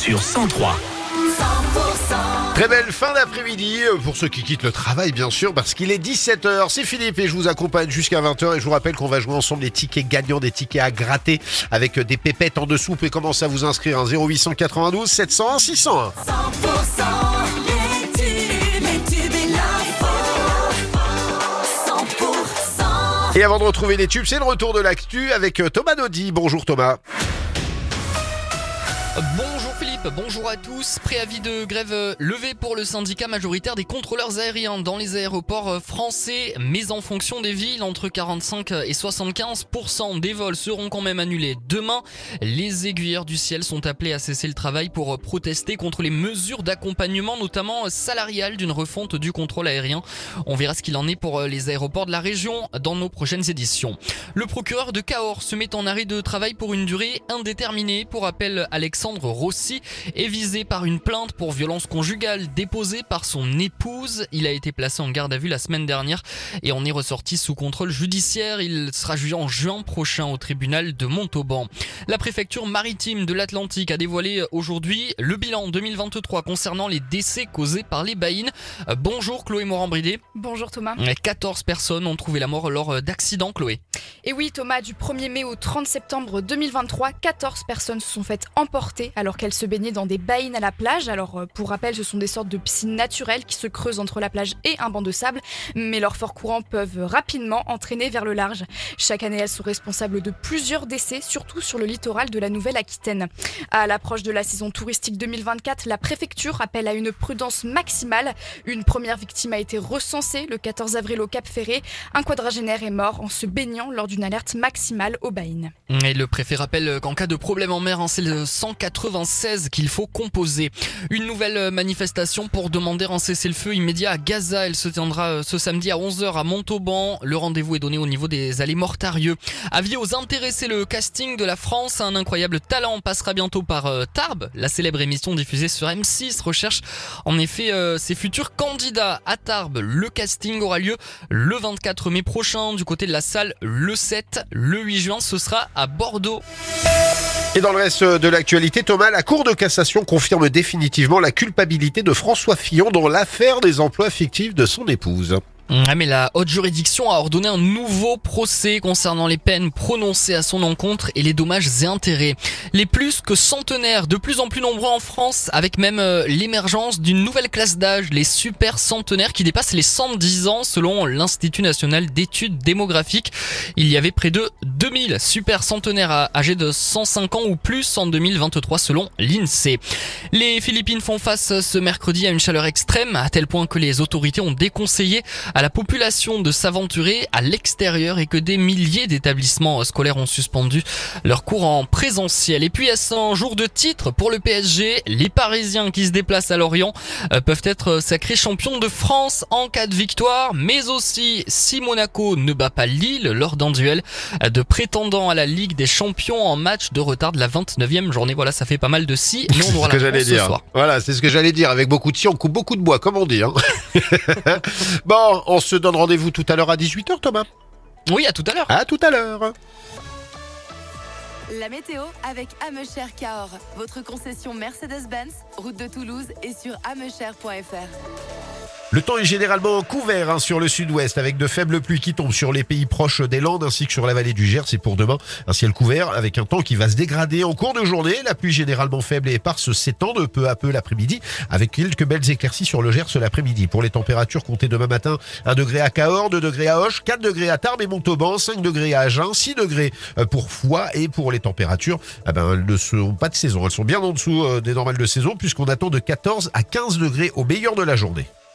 sur 103. Très belle fin d'après-midi pour ceux qui quittent le travail bien sûr parce qu'il est 17h, c'est Philippe et je vous accompagne jusqu'à 20h et je vous rappelle qu'on va jouer ensemble des tickets gagnants, des tickets à gratter avec des pépettes en dessous. Vous pouvez commencer à vous inscrire 0892 701 601. 100% les tubes et l'info. 100%. Et avant de retrouver les tubes, c'est le retour de l'actu avec Thomas Naudy. Bonjour Thomas. Bonjour Philippe, bonjour à tous. Préavis de grève levé pour le syndicat majoritaire des contrôleurs aériens dans les aéroports français, mais en fonction des villes, entre 45 et 75% des vols seront quand même annulés. Demain, les aiguilleurs du ciel sont appelés à cesser le travail pour protester contre les mesures d'accompagnement, notamment salariales, d'une refonte du contrôle aérien. On verra ce qu'il en est pour les aéroports de la région dans nos prochaines éditions. Le procureur de Cahors se met en arrêt de travail pour une durée indéterminée. Pour rappel, Alexandre Rossi est visé par une plainte pour violence conjugale déposée par son épouse. Il a été placé en garde à vue la semaine dernière et en est ressorti sous contrôle judiciaire. Il sera jugé en juin prochain au tribunal de Montauban. La préfecture maritime de l'Atlantique a dévoilé aujourd'hui le bilan 2023 concernant les décès causés par les baïnes. Bonjour Chloé Morand-Bridé. Bonjour Thomas. 14 personnes ont trouvé la mort lors d'accidents, Chloé. Et oui Thomas, du 1er mai au 30 septembre 2023, 14 personnes se sont faites emporter alors qu'elles se baignaient dans des baïnes à la plage. Alors pour rappel, ce sont des sortes de piscines naturelles qui se creusent entre la plage et un banc de sable, mais leurs forts courants peuvent rapidement entraîner vers le large. Chaque année, elles sont responsables de plusieurs décès, surtout sur le littoral de la Nouvelle-Aquitaine. À l'approche de la saison touristique 2024, la préfecture appelle à une prudence maximale. Une première victime a été recensée le 14 avril au Cap Ferré. Un quadragénaire est mort en se baignant lors d'une alerte maximale aux baïnes. Et le préfet rappelle qu'en cas de problème en mer, c'est le 196 qu'il faut composer. Une nouvelle manifestation pour demander un cessez-le-feu immédiat à Gaza. Elle se tiendra ce samedi à 11h à Montauban. Le rendez-vous est donné au niveau des allées Mortarieux. Avis aux intéressés, le casting de la France, un incroyable talent, passera bientôt par Tarbes. La célèbre émission diffusée sur M6 recherche en effet ses futurs candidats à Tarbes. Le casting aura lieu le 24 mai prochain du côté de la salle. Le 7, le 8 juin, ce sera à Bordeaux. Et dans le reste de l'actualité, Thomas, la Cour de cassation confirme définitivement la culpabilité de François Fillon dans l'affaire des emplois fictifs de son épouse. Mais la haute juridiction a ordonné un nouveau procès concernant les peines prononcées à son encontre et les dommages et intérêts. Les plus que centenaires, de plus en plus nombreux en France, avec même l'émergence d'une nouvelle classe d'âge, les super centenaires qui dépassent les 110 ans selon l'Institut national d'études démographiques. Il y avait près de 2000 super centenaires âgés de 105 ans ou plus en 2023 selon l'INSEE. Les Philippines font face ce mercredi à une chaleur extrême, à tel point que les autorités ont déconseillé à la population de s'aventurer à l'extérieur et que des milliers d'établissements scolaires ont suspendu leur cours en présentiel. Et puis à 100 jours de titre pour le PSG, les Parisiens qui se déplacent à Lorient peuvent être sacrés champions de France en cas de victoire, mais aussi si Monaco ne bat pas Lille lors d'un duel de prétendants à la Ligue des Champions en match de retard de la 29e journée. Voilà, ça fait pas mal de si, mais on aura la réponse ce soir. Voilà, c'est ce que j'allais dire. Avec beaucoup de si, on coupe beaucoup de bois, comme on dit. Bon, on se donne rendez-vous tout à l'heure à 18h, Thomas. Oui, à tout à l'heure. À tout à l'heure. La météo avec Amecher Cahors, votre concession Mercedes-Benz, route de Toulouse et sur amecher.fr. Le temps est généralement couvert sur le sud-ouest avec de faibles pluies qui tombent sur les pays proches des Landes ainsi que sur la vallée du Gers. C'est pour demain un ciel couvert avec un temps qui va se dégrader en cours de journée. La pluie généralement faible et éparse s'étend de peu à peu l'après-midi avec quelques belles éclaircies sur le Gers l'après-midi. Pour les températures, comptez demain matin 1 degré à Cahors, 2 degrés à Auch, 4 degrés à Tarbes et Montauban, 5 degrés à Agen, 6 degrés pour Foix. Et pour les températures, elles ne sont pas de saison. Elles sont bien en dessous des normales de saison puisqu'on attend de 14 à 15 degrés au meilleur de la journée.